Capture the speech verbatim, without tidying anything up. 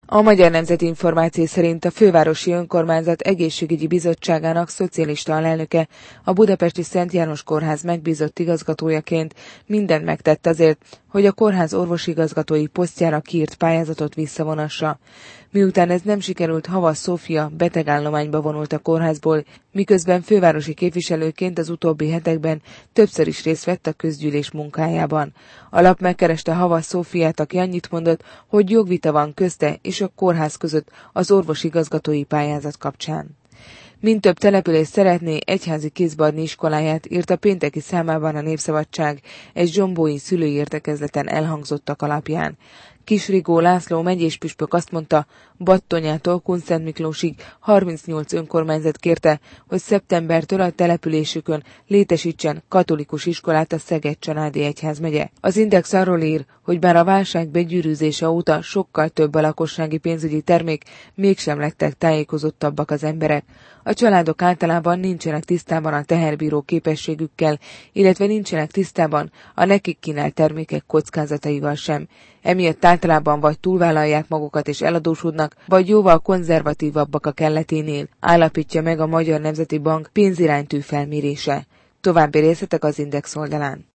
A Magyar Nemzeti Információ szerint a Fővárosi Önkormányzat Egészségügyi Bizottságának szocialista alelnöke, a budapesti Szent János Kórház megbízott igazgatójaként mindent megtett azért, hogy a kórház orvosigazgatói posztjára kiírt pályázatot visszavonassa. Miután ez nem sikerült, Havas Szófia betegállományba vonult a kórházból, miközben fővárosi képviselőként az utóbbi hetekben többször is részt vett a közgyűlés munkájában. A lap megkereste Havas Szófiát, aki annyit mondott, hogy jogvita van közte és a kórház között az orvosigazgatói pályázat kapcsán. Mind több település szeretné egyházi kézbe adni iskoláját, írt a pénteki számában a Népszabadság egy zsombói szülői értekezleten elhangzottak alapján. Kisrigó László megyéspüspök azt mondta, Battonyától Kunszentmiklósig harmincnyolc önkormányzat kérte, hogy szeptembertől a településükön létesítsen katolikus iskolát a Szeged-Csanádi Egyházmegye. Az Index arról ír, hogy bár a válság begyűrűzése óta sokkal több a lakossági pénzügyi termék, mégsem lettek tájékozottabbak az emberek. A családok általában nincsenek tisztában a teherbíró képességükkel, illetve nincsenek tisztában a nekik kínált termékek kockázataival sem. Emiatt általában vagy túlvállalják magukat és eladósodnak, vagy jóval konzervatívabbak a kelleténél, állapítja meg a Magyar Nemzeti Bank pénziránytű felmérése. További részletek az Index oldalán.